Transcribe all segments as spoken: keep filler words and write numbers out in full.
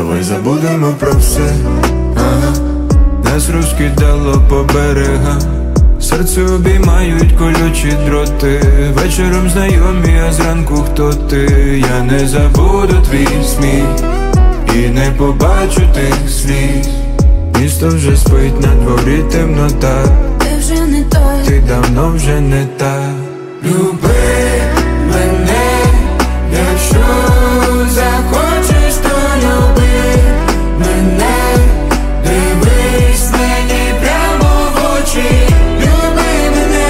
давай забудемо про все. Ага. Нас розкидало по берегам, серце обіймають колючі дроти. Вечором знайомі, а зранку хто ти? Я не забуду твій сміх і не побачу тих сліз. Місто вже спить, на дворі темнота. Ти вже не той, ти давно вже не та. Люби мене, якщо захочеш, то люби мене. Дивись мені прямо в очі. Люби мене,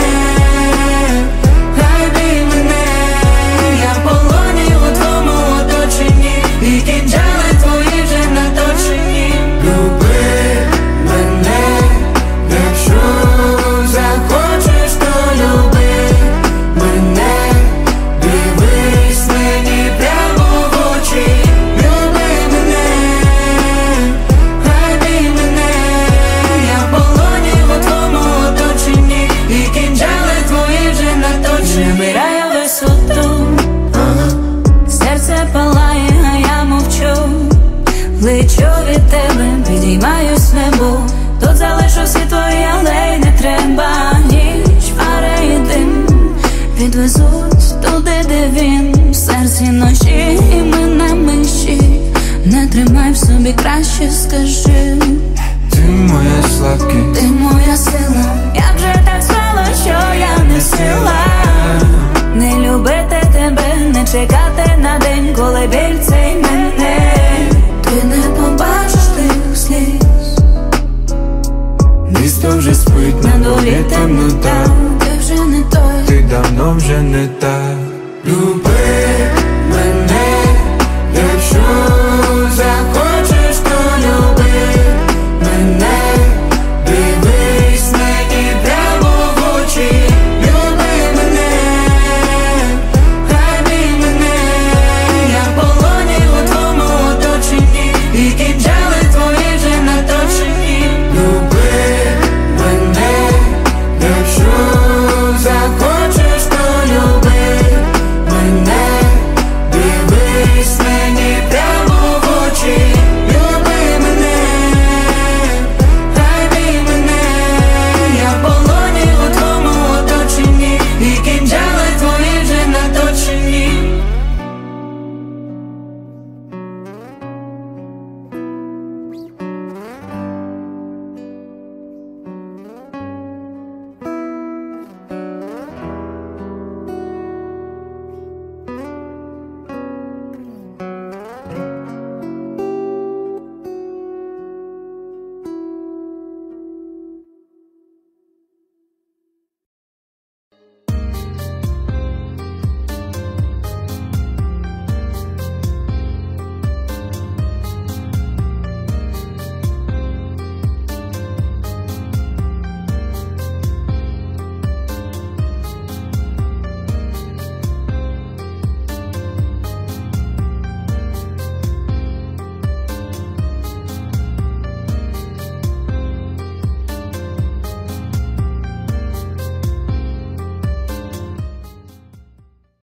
гайби мене. Я в полоні у твоєму оточенні, і кінджали твої вже наточені. Люби мене, якщо захочеш, то люби мене. Дивись мені прямо в очі. Люби мене, гайби мене. Я в полоні у твоєму оточенні, і кінджали твої вже наточені. набираю висоту, Ага. серце палає, а я мовчу. Лечу від тебе, підіймаюсь в небо. Тут залишу всі твої алеї, не треба. Ніч, пара і дим відвезуть туди, де він. В серці ночі, і ми на межі. Не тримай в собі, краще скажи. Ти моя слабкість, Ти моя сила, як же так стало, що я не сила не любити тебе, не чекати на день, коли біль цей мене. Ти не побачиш тих сліз. місто вже спить, на дворі темнота.